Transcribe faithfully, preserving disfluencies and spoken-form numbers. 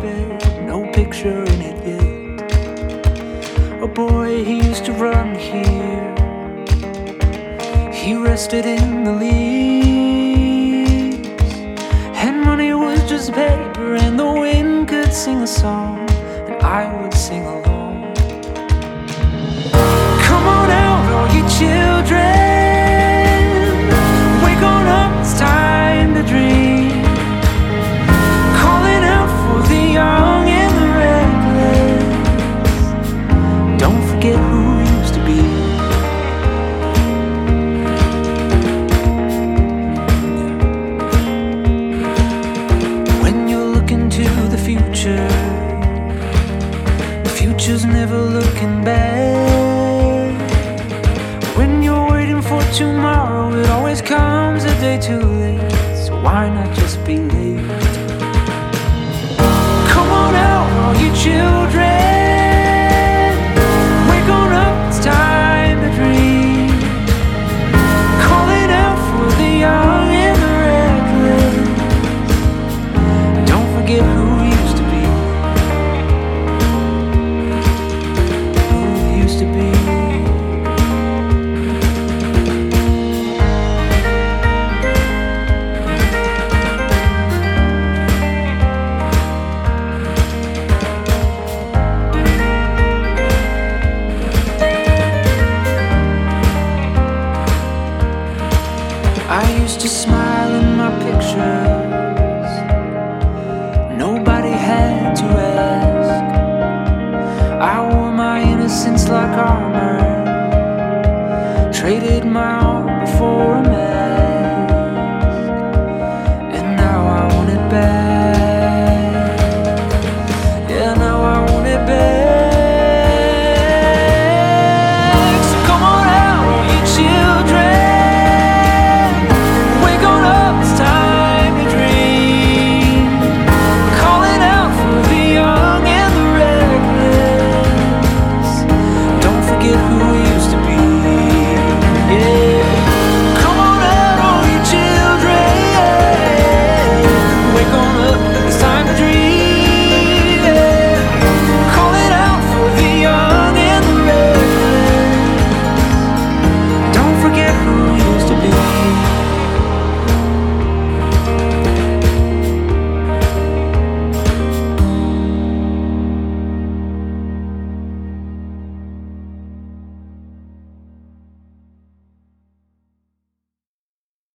bed, no picture in it yet. A boy, he used to run here. He rested in the leaves, and money was just paper, and the wind could sing a song, and I would sing along. Come on out, all you children, wake on up, it's time to dream. Calling out for the young and the reckless. Don't forget who you used to be. When you're looking to the future, the future's never looking bad. When you're waiting for tomorrow, it always comes a day too late. So why not just be late? Come on out, all you children, wake on up, it's time to dream. Calling out for the young and the reckless. Don't forget who you used to be. Who you used to be. I used to smile in my pictures. Nobody had to ask. I wore my innocence like armor.